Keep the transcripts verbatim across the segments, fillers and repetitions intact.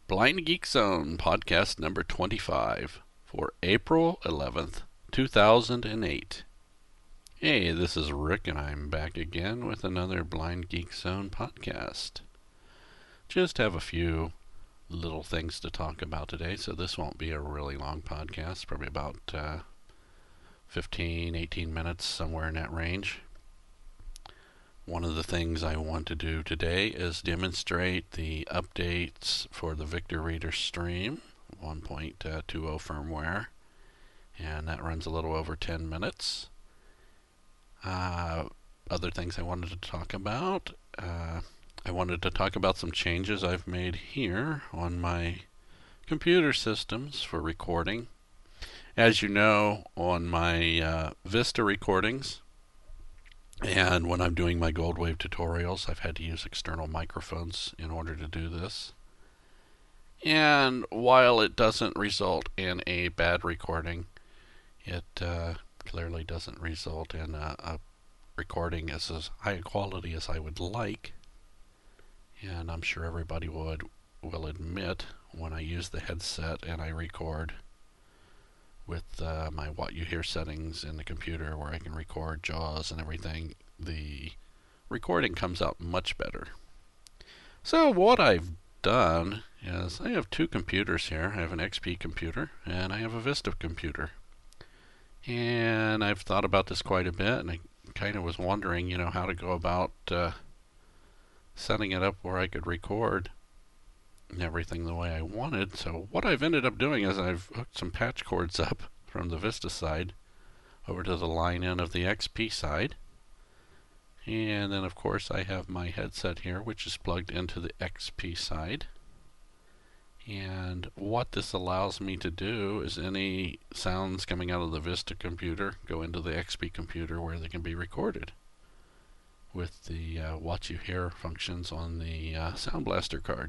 Blind Geek Zone podcast number twenty-five for April eleventh, two thousand eight. Hey, this is Rick, and I'm back again with another Blind Geek Zone podcast. Just have a few little things to talk about today, so this won't be a really long podcast, probably about uh, fifteen, eighteen minutes, somewhere in that range. One of the things I want to do today is demonstrate the updates for the Victor Reader Stream one point two zero firmware, and that runs a little over ten minutes. Uh, other things I wanted to talk about, uh, I wanted to talk about some changes I've made here on my computer systems for recording. As you know, on my uh, Vista recordings, and when I'm doing my Goldwave tutorials, I've had to use external microphones in order to do this. And while it doesn't result in a bad recording, it uh, clearly doesn't result in a, a recording as, as high quality as I would like. And I'm sure everybody would will admit when I use the headset and I record with uh, my What You Hear settings in the computer, where I can record JAWS and everything, the recording comes out much better. So what I've done is I have two computers here. I have an X P computer and I have a Vista computer. And I've thought about this quite a bit, and I kind of was wondering, you know, how to go about uh, setting it up where I could record and everything the way I wanted. So what I've ended up doing is I've hooked some patch cords up from the Vista side over to the line in of the X P side. And then of course I have my headset here, which is plugged into the X P side. And what this allows me to do is any sounds coming out of the Vista computer go into the X P computer where they can be recorded with the uh, What You Hear functions on the uh, Sound Blaster card.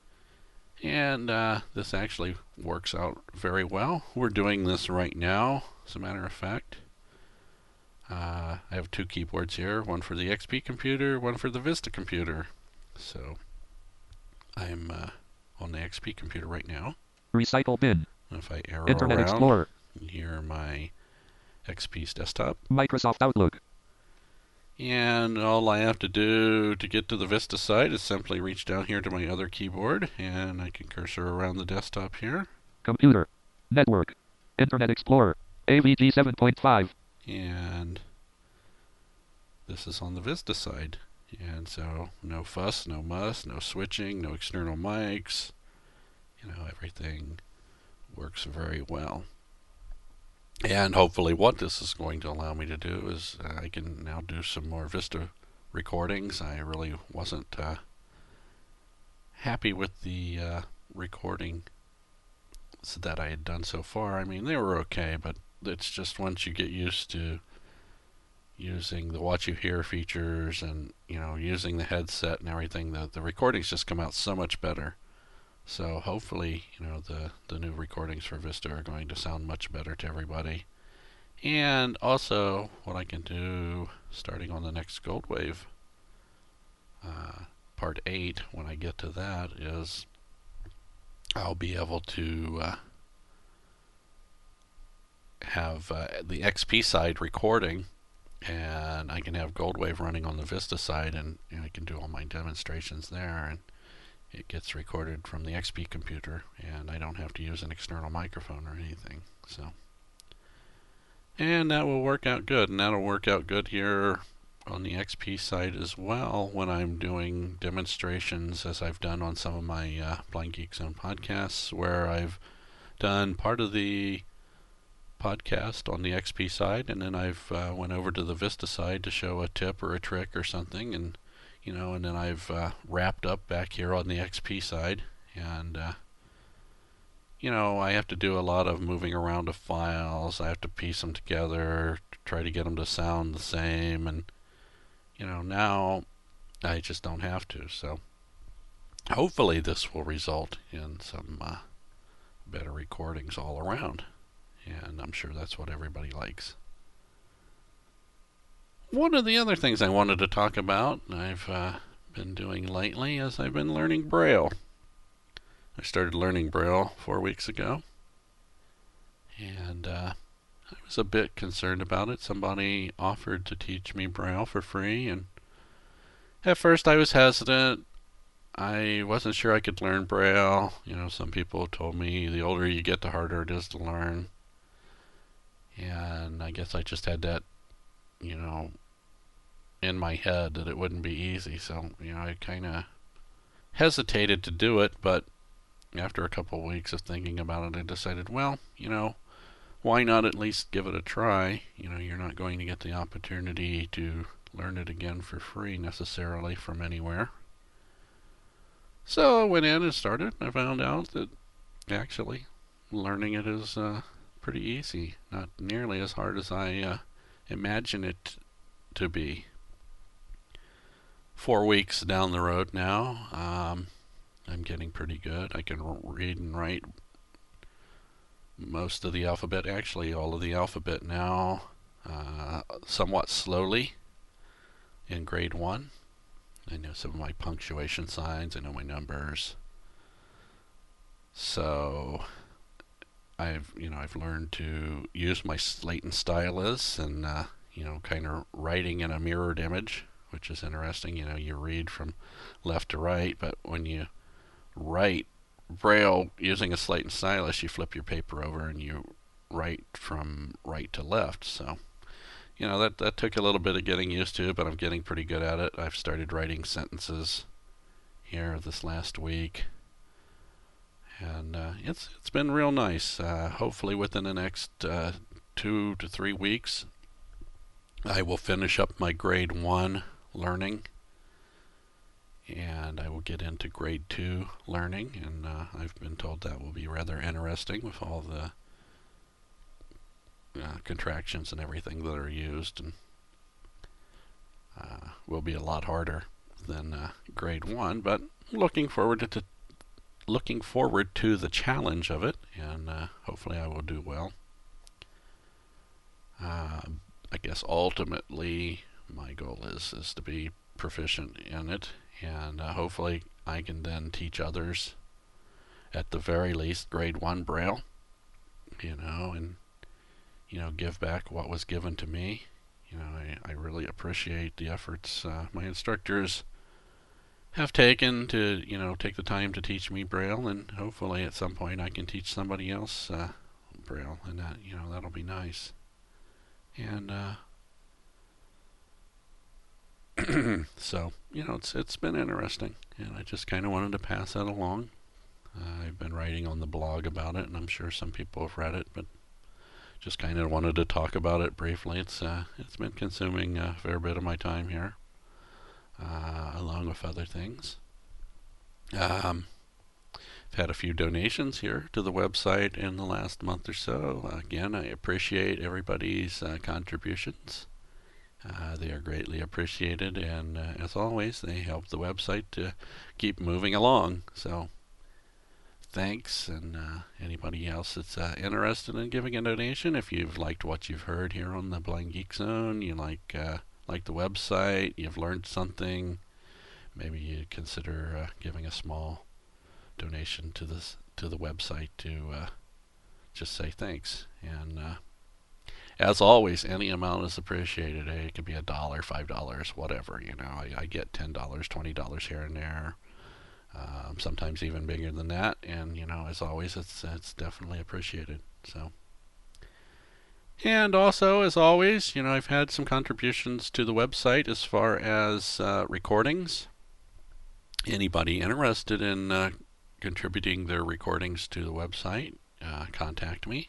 And uh, this actually works out very well. We're doing this right now, as a matter of fact. Uh, I have two keyboards here, one for the X P computer, one for the Vista computer. So I'm uh, on the X P computer right now. Recycle bin. If I arrow Internet around, Explorer. here my X P's desktop. Microsoft Outlook. And all I have to do to get to the Vista side is simply reach down here to my other keyboard, and I can cursor around the desktop here. Computer. Network. Internet Explorer. A V G seven point five. And this is on the Vista side. And so no fuss, no muss, no switching, no external mics. You know, everything works very well. And hopefully what this is going to allow me to do is uh, I can now do some more Vista recordings. I really wasn't uh, happy with the uh, recording that I had done so far. I mean, they were okay, but it's just once you get used to using the What You Hear features and, you know, using the headset and everything, the, the recordings just come out so much better. So hopefully, you know, the, the new recordings for Vista are going to sound much better to everybody. And also, what I can do, starting on the next Goldwave, uh, part eight, when I get to that, is I'll be able to uh, have uh, the X P side recording, and I can have Goldwave running on the Vista side, and, and I can do all my demonstrations there, and it gets recorded from the X P computer, and I don't have to use an external microphone or anything. So, and that will work out good, and that'll work out good here on the X P side as well when I'm doing demonstrations, as I've done on some of my uh, Blind Geek Zone podcasts, where I've done part of the podcast on the X P side, and then I've uh, went over to the Vista side to show a tip or a trick or something, and you know, and then I've uh, wrapped up back here on the X P side, and uh, you know, I have to do a lot of moving around of files. I have to piece them together, try to get them to sound the same, and you know, now I just don't have to. So hopefully this will result in some uh, better recordings all around, and I'm sure that's what everybody likes. One of the other things I wanted to talk about, I've uh, been doing lately, is I've been learning Braille. I started learning Braille four weeks ago, and uh, I was a bit concerned about it. Somebody offered to teach me Braille for free, and at first I was hesitant. I wasn't sure I could learn Braille. You know, some people told me the older you get, the harder it is to learn. And I guess I just had that, you know, in my head that it wouldn't be easy. So, you know, I kind of hesitated to do it, but after a couple of weeks of thinking about it, I decided, well, you know, why not at least give it a try? You know, you're not going to get the opportunity to learn it again for free necessarily from anywhere. So I went in and started. I found out that actually learning it is uh, pretty easy. Not nearly as hard as I uh, imagine it to be. Four weeks down the road now, um, I'm getting pretty good. I can read and write most of the alphabet, actually all of the alphabet now, uh, somewhat slowly in grade one. I know some of my punctuation signs. I know my numbers. So I've you know I've learned to use my slate and stylus, and uh, you know kind of writing in a mirrored image, which is interesting. You know you read from left to right, but when you write Braille using a slate and stylus, you flip your paper over and you write from right to left. So you know, that, that took a little bit of getting used to, but I'm getting pretty good at it. I've started writing sentences here this last week, and uh, it's it's been real nice. Uh, hopefully within the next uh, two to three weeks, I will finish up my grade one learning, and I will get into grade two learning, and uh, I've been told that will be rather interesting with all the Uh, contractions and everything that are used, and uh, will be a lot harder than uh, grade one. But looking forward to t- looking forward to the challenge of it, and uh, hopefully I will do well. Uh, I guess ultimately my goal is is to be proficient in it, and uh, hopefully I can then teach others at the very least grade one Braille. You know, and you know, give back what was given to me. You know, I, I really appreciate the efforts uh, my instructors have taken to, you know, take the time to teach me Braille, and hopefully at some point I can teach somebody else uh, Braille, and that, you know, that'll be nice. And uh, so, you know, it's it's been interesting, and I just kind of wanted to pass that along. Uh, I've been writing on the blog about it, and I'm sure some people have read it, but just kind of wanted to talk about it briefly. It's uh, it's been consuming a fair bit of my time here, uh, along with other things. Um, I've had a few donations here to the website in the last month or so. Again, I appreciate everybody's uh, contributions. Uh, they are greatly appreciated, and uh, as always, they help the website to keep moving along. So thanks, and uh, anybody else that's uh, interested in giving a donation, if you've liked what you've heard here on the Blind Geek Zone, you like uh, like the website, you've learned something, maybe you consider uh, giving a small donation to this to the website to uh, just say thanks. And uh, as always, any amount is appreciated. Hey, it could be a dollar, five dollars, whatever. You know, I, I get ten dollars, twenty dollars here and there. Um, sometimes even bigger than that, and you know, as always, it's it's definitely appreciated. So, and also, as always, you know, I've had some contributions to the website as far as uh, recordings. Anybody interested in uh, contributing their recordings to the website, uh, contact me,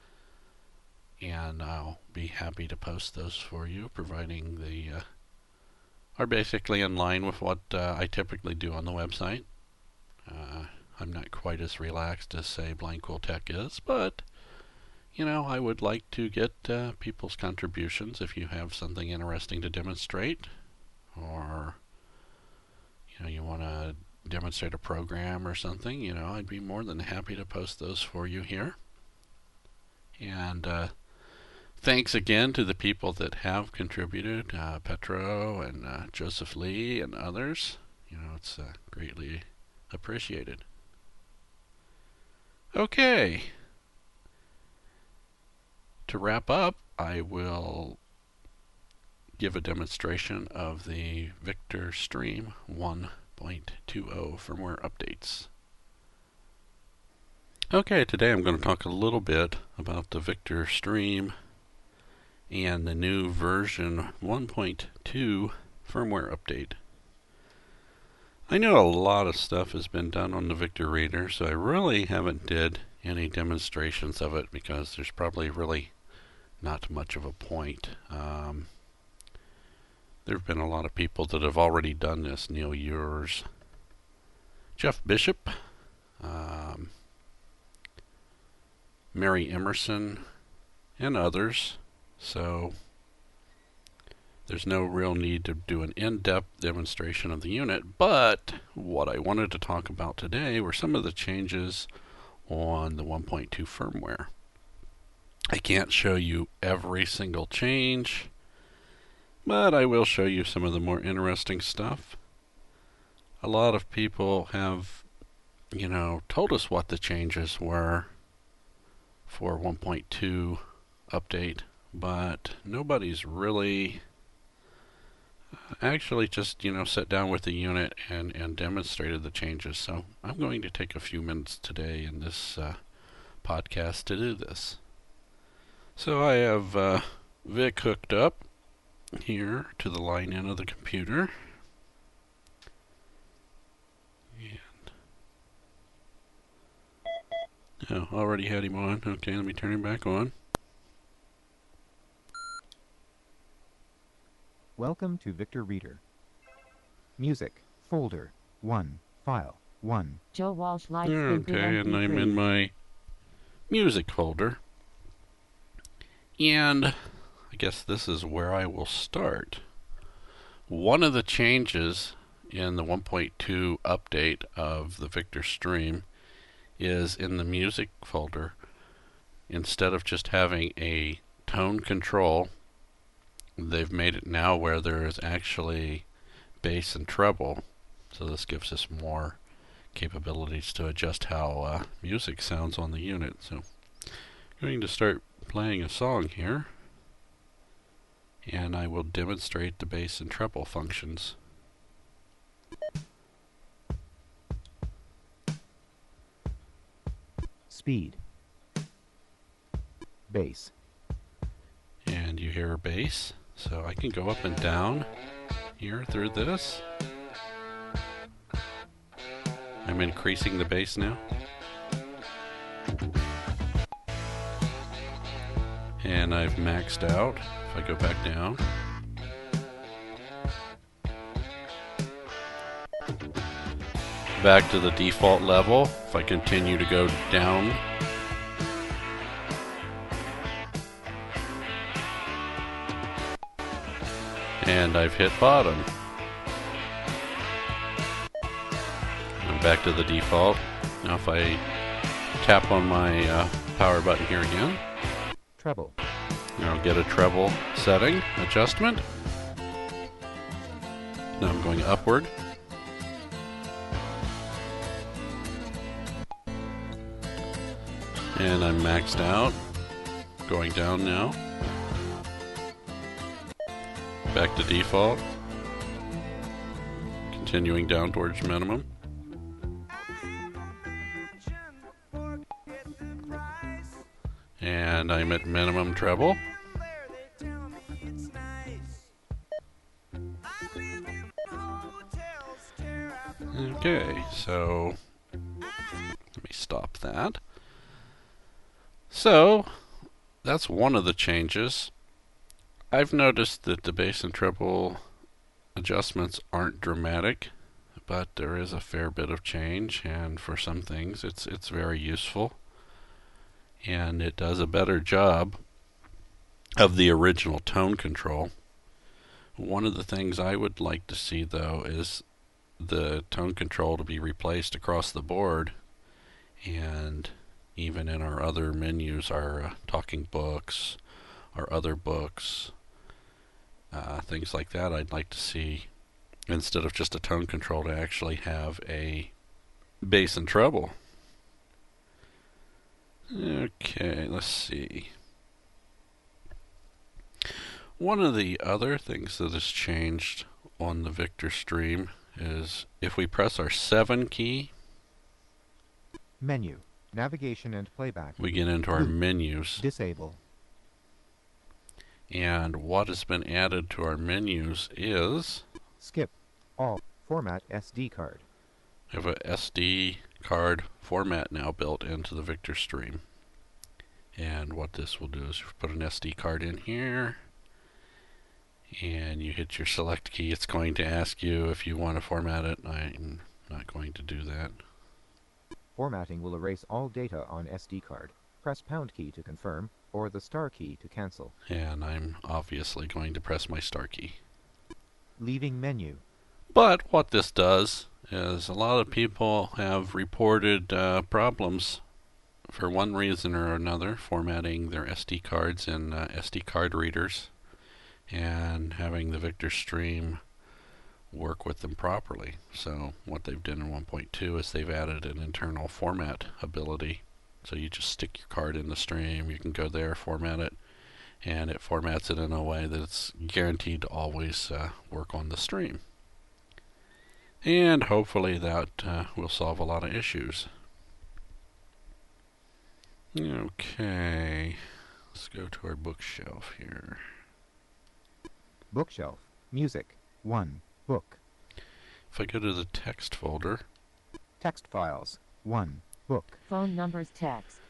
and I'll be happy to post those for you, providing the uh, are basically in line with what uh, I typically do on the website. Uh, I'm not quite as relaxed as, say, Blind Cool Tech is, but, you know, I would like to get uh, people's contributions if you have something interesting to demonstrate, or, you know, you want to demonstrate a program or something, you know, I'd be more than happy to post those for you here. And uh, thanks again to the people that have contributed, uh, Petro and uh, Joseph Lee and others. You know, it's uh, greatly appreciated. Okay. To wrap up, I will give a demonstration of the Victor Stream one point two zero firmware updates. Okay, today I'm going to talk a little bit about the Victor Stream and the new version one point two firmware update. I know a lot of stuff has been done on the Victor Reader, so I really haven't did any demonstrations of it because there's probably really not much of a point. Um, there have been a lot of people that have already done this. Neil Ures, Jeff Bishop, um, Mary Emerson, and others. So there's no real need to do an in-depth demonstration of the unit. But what I wanted to talk about today were some of the changes on the one point two firmware. I can't show you every single change, but I will show you some of the more interesting stuff. A lot of people have, you know, told us what the changes were for one point two update, but nobody's really actually just, you know, sat down with the unit and, and demonstrated the changes. So I'm going to take a few minutes today in this uh, podcast to do this. So I have uh, Vic hooked up here to the line in of the computer. And oh, already had him on. Okay, let me turn him back on. Welcome to Victor Reader. Music, folder, one, file, one. Joe Walsh Live. Okay, and I'm in my music folder. And I guess this is where I will start. One of the changes in the one point two update of the Victor Stream is in the music folder. Instead of just having a tone control, they've made it now where there is actually bass and treble. So this gives us more capabilities to adjust how uh, music sounds on the unit. So I'm going to start playing a song here, and I will demonstrate the bass and treble functions. Speed. Bass. And you hear bass, so I can go up and down here through this. I'm increasing the bass now. And I've maxed out. If I go back down, back to the default level. If I continue to go down, and I've hit bottom. I'm back to the default. Now if I tap on my uh, power button here again, Treble. I'll get a treble setting adjustment. Now I'm going upward. And I'm maxed out. Going down now. Back to default. Continuing down towards minimum. And I'm at minimum treble. Okay, so let me stop that. So that's one of the changes. I've noticed that the bass and treble adjustments aren't dramatic, but there is a fair bit of change, and for some things it's it's very useful. And it does a better job of the original tone control. One of the things I would like to see, though, is the tone control to be replaced across the board, and even in our other menus, our uh, talking books, our other books, uh, things like that. I'd like to see, instead of just a tone control, to actually have a bass and treble. Okay, let's see. One of the other things that has changed on the Victor Stream is if we press our seven key, Menu. Navigation and playback. we get into our Loop. menus. Disable. And what has been added to our menus is Skip. All. Format S D card. we have a S D card format now built into the Victor Stream. And what this will do is you put an S D card in here, and you hit your select key. It's going to ask you if you want to format it. I'm not going to do that. Formatting will erase all data on S D card. Press pound key to confirm, or the star key to cancel. And I'm obviously going to press my star key. Leaving menu. But what this does is a lot of people have reported uh, problems for one reason or another, formatting their S D cards in uh, S D card readers and having the Victor Stream work with them properly. So what they've done in one point two is they've added an internal format ability. So you just stick your card in the stream, you can go there, format it, and it formats it in a way that it's guaranteed to always uh, work on the stream. And hopefully that uh, will solve a lot of issues. Okay, let's go to our bookshelf here. Bookshelf. Music. one. Book. If I go to the text folder, Text files. one. Book. Phone numbers text.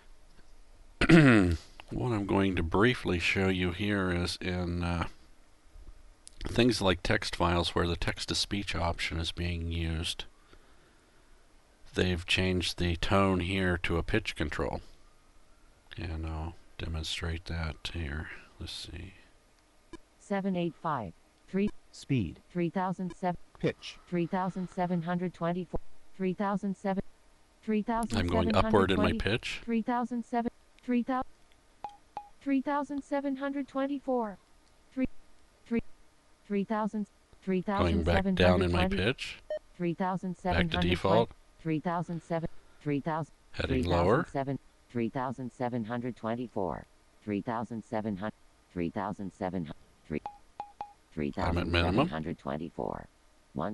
what I'm going to briefly show you here is in uh, things like text files where the text-to-speech option is being used. They've changed the tone here to a pitch control. And I'll demonstrate that here. Let's see. seven eight five. three. Speed. three thousand seven. Pitch. three thousand seven hundred twenty-four. three thousand seven. three thousand I'm going upward in my pitch. three thousand seven. three thousand. three thousand seven hundred twenty-four. three. three. three thousand. three thousand Going back down in my pitch. three thousand seven Back hundred to default. three thousand seven. three thousand. Heading lower. three thousand seven hundred twenty-four. three thousand seven hundred. three thousand seven hundred. three. three thousand seven hundred twenty-four. one.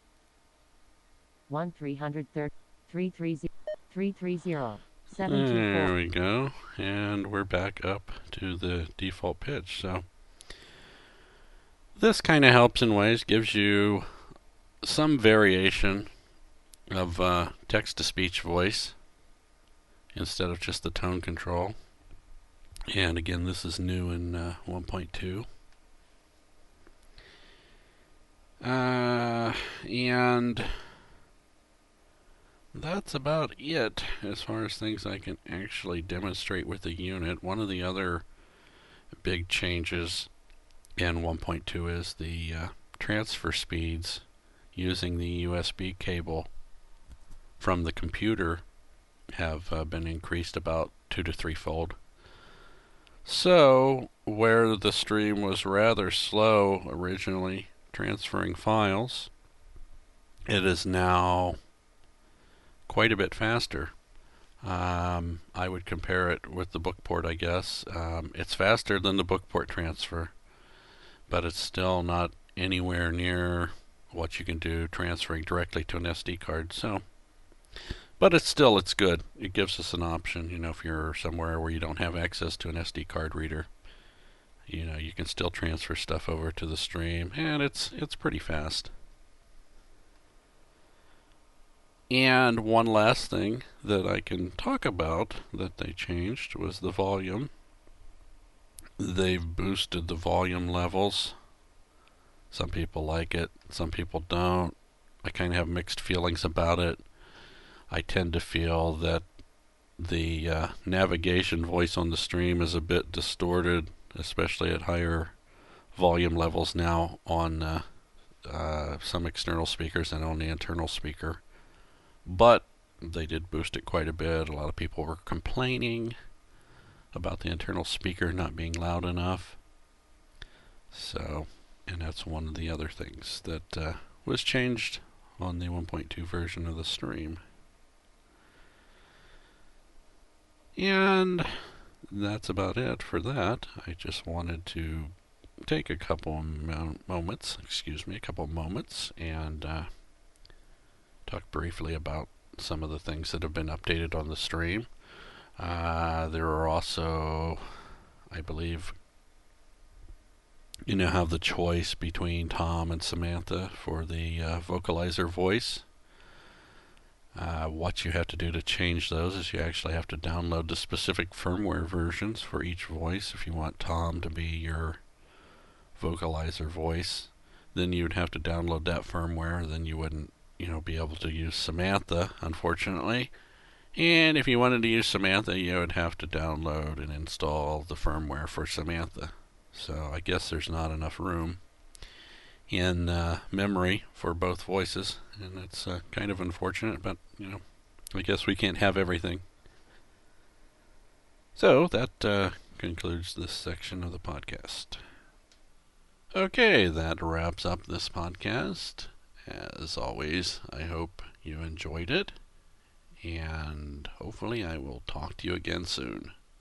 one three hundred thirty. three three zero. three three zero. seven two four. There we go. And we're back up to the default pitch. So this kind of helps in ways, gives you some variation of uh, text-to-speech voice instead of just the tone control. And again, this is new in uh, one point two. Uh, and that's about it as far as things I can actually demonstrate with the unit. One of the other big changes in one point two is the uh, transfer speeds using the U S B cable from the computer have uh, been increased about two to three fold. So where the stream was rather slow originally transferring files, it is now quite a bit faster. Um, I would compare it with the bookport, I guess. Um, it's faster than the bookport transfer, but it's still not anywhere near what you can do transferring directly to an S D card. So, but it's still, it's good. It gives us an option, you know, if you're somewhere where you don't have access to an S D card reader, you know, you can still transfer stuff over to the stream, and it's it's pretty fast. And one last thing that I can talk about that they changed was the volume. They've boosted the volume levels. Some people like it, some people don't. I kind of have mixed feelings about it. I tend to feel that the uh, navigation voice on the stream is a bit distorted, especially at higher volume levels now on uh, uh, some external speakers and on the internal speaker. But they did boost it quite a bit. A lot of people were complaining about the internal speaker not being loud enough. So, and that's one of the other things that uh, was changed on the one point two version of the stream. And that's about it for that. I just wanted to take a couple mo- moments, excuse me, a couple moments, and uh, talk briefly about some of the things that have been updated on the stream. Uh, there are also, I believe, you now have the choice between Tom and Samantha for the uh, vocalizer voice. Uh, what you have to do to change those is you actually have to download the specific firmware versions for each voice. If you want Tom to be your vocalizer voice, then you'd have to download that firmware. Then you wouldn't, you know, be able to use Samantha, unfortunately. And if you wanted to use Samantha, you would have to download and install the firmware for Samantha. So I guess there's not enough room in uh, memory for both voices, and it's uh, kind of unfortunate, but, you know, I guess we can't have everything. So that uh, concludes this section of the podcast. Okay, that wraps up this podcast. As always, I hope you enjoyed it, and hopefully I will talk to you again soon.